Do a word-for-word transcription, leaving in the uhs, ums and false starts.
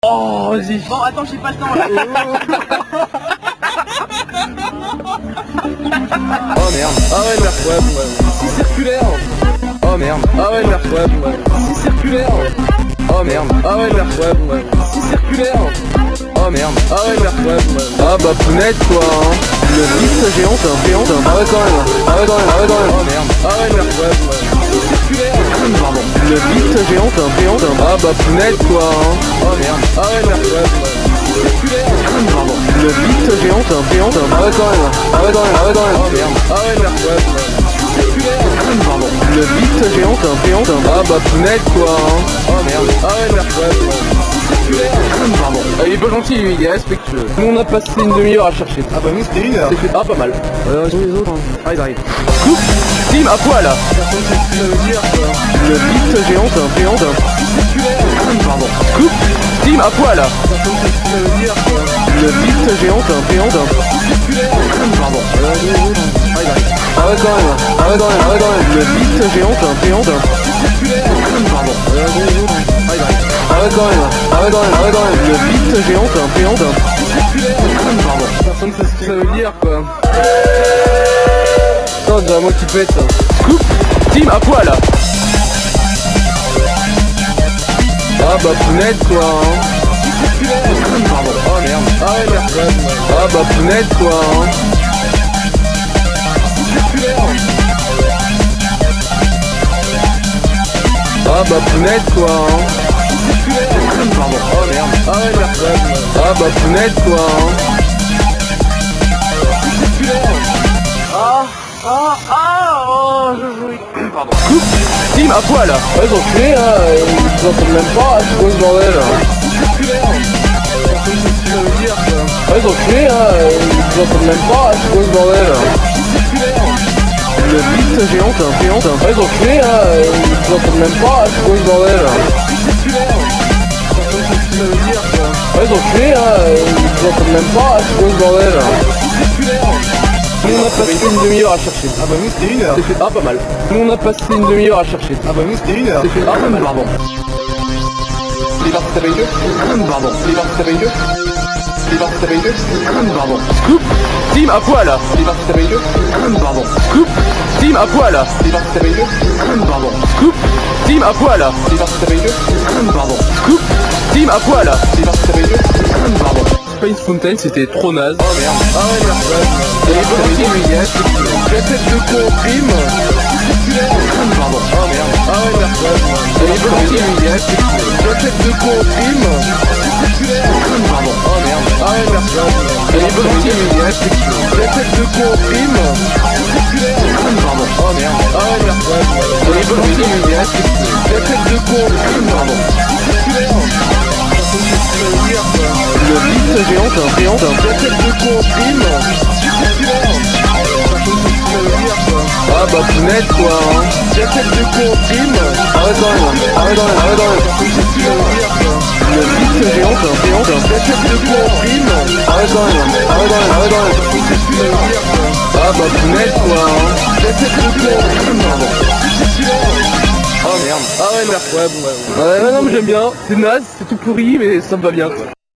Oh, vas-y. Bon, attends, j'ai pas le temps là. Oh merde. Ah ouais, merde, ouais, ouais. Si circulaire. Oh merde. Ah ouais, merde, ouais, ouais. Si circulaire. Oh merde. Ah ouais, merde, ouais, ouais. Si circulaire. Oh merde. Ah ouais, merde, ouais, ouais. Ah bah pounette quoi, hein. Le vice géant, c'est un géant. Ah ouais quand même. Ah ouais quand même, ah ouais quand même. Oh merde. Ah ouais, merde, ouais, ouais. Si circulaire. Pardon. Le vice géant, c'est un géant. Ah bah pounette quoi, hein. Oh merde. Ah ouais, merde, ouais, ouais. Pardon. Le vice géant, c'est un géant. Ah ouais quand même. Ah ouais quand même, ah ouais quand même. Oh merde. Ah ouais, merde, ouais, ouais. Pardon. Le vice géant, c'est un géant. Ah bah pounette quoi, hein. Oh merde. Ah ouais, merde, ouais, ouais. Pardon. Ah, il est pas gentil lui, il est respectueux. Nous on a passé une demi-heure à chercher. Ah bah nous c'était une heure. Ah pas mal. Euh, sur les autres, hein. Ah ils arrivent. Coupe. Team à poil là. Personne sait ce que ça veut dire quoi. Le vice géant, c'est un géant. Pardon. Coupe. Team à poil là. Personne sait ce que ça veut dire quoi. Le vice géant, c'est un géant. Pardon. Euh, sur les autres, hein. Ah ils arrivent. Ah ouais quand même. Ah ouais quand même, ah ouais quand même. Le vice géant, c'est un géant. Pardon. Euh, sur les autres, hein. Ah ils arrivent. Ah ouais quand même, ah ouais quand même, ah ouais quand même. Le vice géant, c'est un géant. Pardon. Personne sait ce que ça veut dire quoi. Putain, c'est à moi qui pète ça. Coupe. Team à poil là. Ah bah pounette quoi, hein. Pardon. Oh merde. Ah ouais merde. Ah bah pounette quoi, hein. Ah bah pounette quoi, hein. Pardon. Oh merde. Ah ouais merde. Ah bah pounette quoi, hein. Ah ah ah oh je jouis. Pardon. Coupe. Team à poil là. Ouais ils ont tué hein. Ils nous entendent même pas. C'est quoi ce bordel là. Ouais ils ont tué hein. Ils nous entendent même pas. C'est quoi ce bordel là. Le vice géant, c'est un géant. Ouais ils ont tué hein. Ils nous entendent même pas. C'est quoi ce bordel là. Ouais ils ont tué hein. Ils nous entendent même pas. C'est quoi ce bordel là. Nous on a passé une demi-heure à chercher. Ah bah nous c'était une heure. C'est fait ah pas mal. Nous on a passé une demi-heure à chercher. Ah bah nous c'était une heure. C'est fait ah pas mal. Pardon. Les barres avec deux. Pardon. Les barres avec deux. Les barres avec deux. Pardon. Scoop. Team à poil là. Les barres avec deux. Pardon. Scoop. Team à poil là. Les barres avec deux. Pardon. Scoop. Team à poil là. Les barres avec deux. Pardon. Scoop. Team à poil là. Les barres avec deux. Pardon. Pas une fontaine, c'était trop naze. Oh merde. Ah ouais merde. Et les petits lui yes. La tête de con prime. Pardon. Oh merde. Ah ouais merde. Et les petits lui yes. La tête de con prime. Pardon. Oh merde. Ah ouais merde. Et les petits lui yes. La tête de con prime. Pardon. Oh merde. Ah ouais merde. Et les petits lui yes. La tête de con prime. Pardon. Le vice géant, c'est un géant. La tête de con prime. Ah bah pounette quoi, hein. La tête de con prime. Ah ouais quand même, ah ouais quand même, ah ouais quand même. Le vice géant, c'est un géant. La tête de con prime. Ah ouais quand même, ah ouais quand même, ah ouais quand même. Ah bah pounette quoi, hein. La tête de con prime. Oh merde. Ah ouais merde, ouais bon ouais. Ouais, ouais non mais j'aime bien. C'est naze, c'est tout pourri mais ça me va bien.